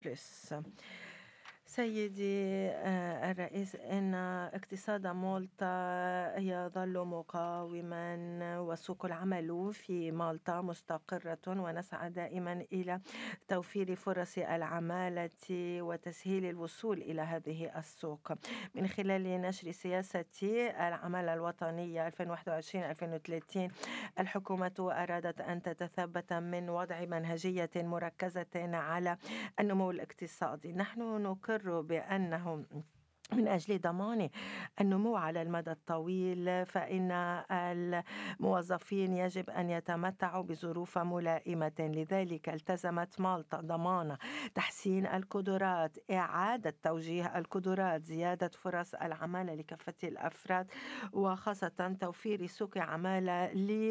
بلس. سيدي الرئيس، إن اقتصاد مالطا يظل مقاوما وسوق العمل في مالطا مستقرة، ونسعى دائما إلى توفير فرص العمالة وتسهيل الوصول إلى هذه السوق من خلال نشر سياسة العمل الوطنية 2021-2030. الحكومة أرادت أن تتثبت من وضع منهجية مركزة على النمو الاقتصادي. نحن نقر بأنه من أجل ضمان النمو على المدى الطويل، فإن الموظفين يجب أن يتمتعوا بظروف ملائمة. لذلك التزمت مالطا ضمان تحسين القدرات، إعادة توجيه القدرات، زيادة فرص العمل لكافة الأفراد، وخاصة توفير سوق عمالة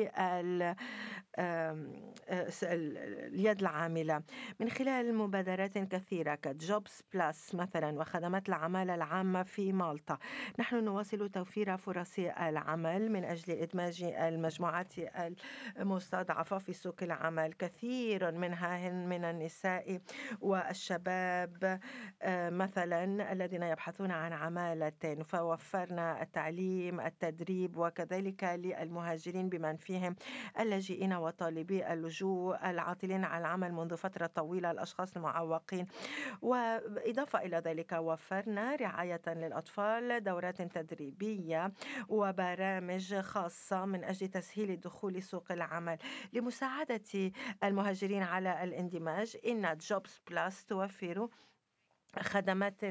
اليد العاملة من خلال مبادرات كثيرة كجوبس بلاس مثلا وخدمات العمالة العامة في مالطا. نحن نواصل توفير فرص العمل من أجل إدماج المجموعات المستضعفة في سوق العمل. كثير منها من النساء والشباب مثلا الذين يبحثون عن عمالة، فوفرنا التعليم التدريب وكذلك للمهاجرين بمن فيهم اللاجئين وطالبي اللجوء العاطلين عن العمل منذ فترة طويلة، الأشخاص المعوقين. وإضافة إلى ذلك وفرنا رعاية للأطفال، دورات تدريبية وبرامج خاصة من أجل تسهيل دخول سوق العمل لمساعدة المهاجرين على الاندماج. إن جوبس بلاس توفر خدمات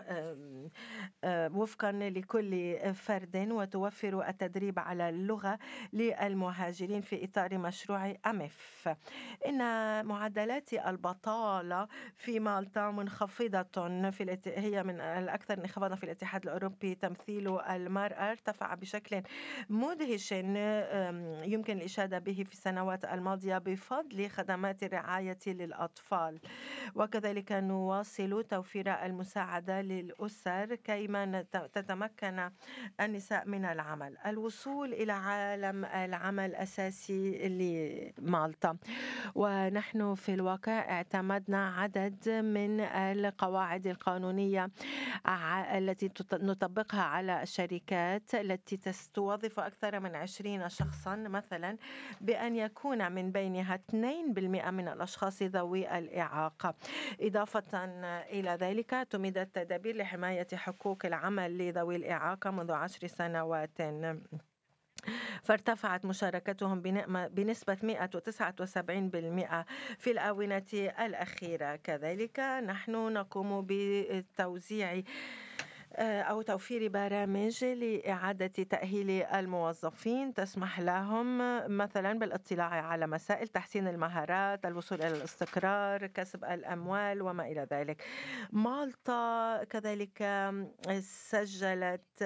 وفقا لكل فرد، وتوفر التدريب على اللغة للمهاجرين في إطار مشروع أميف. إن معدلات البطالة في مالطا منخفضة هي من الأكثر انخفاضا في الاتحاد الأوروبي. تمثيل المرأة ارتفع بشكل مدهش يمكن الإشادة به في السنوات الماضية بفضل خدمات الرعاية للأطفال، وكذلك نواصل توفير المساعدة للأسر كيما تتمكن النساء من العمل. الوصول إلى عالم العمل أساسي لمالطا، ونحن في الواقع اعتمدنا عدد من القواعد القانونية التي نطبقها على الشركات التي توظف أكثر من 20 شخصا، مثلا بأن يكون من بينها 2% من الأشخاص ذوي الإعاقة. إضافة إلى ذلك تمدت تدابير لحماية حقوق العمل لذوي الإعاقة منذ 10 سنوات، فارتفعت مشاركتهم بنسبة 179% في الآونة الأخيرة. كذلك نحن نقوم بتوزيع أو توفير برامج لإعادة تأهيل الموظفين تسمح لهم مثلا بالاطلاع على مسائل تحسين المهارات، الوصول إلى الاستقرار، كسب الأموال وما إلى ذلك. مالطا كذلك سجلت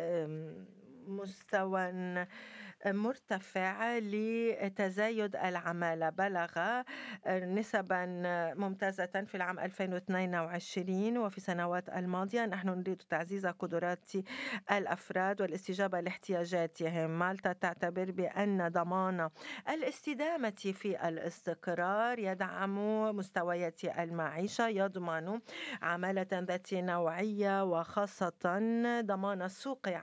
مستوى مرتفع لتزايد العمالة، بلغ نسبا ممتازة في العام 2022 وفي السنوات الماضية. نحن نريد تعزيز قدرات الأفراد والاستجابة لاحتياجاتهم. مالطا تعتبر بأن ضمان الاستدامة في الاستقرار يدعم مستويات المعيشة، يضمن عمالة ذات نوعية، وخاصة ضمان سوق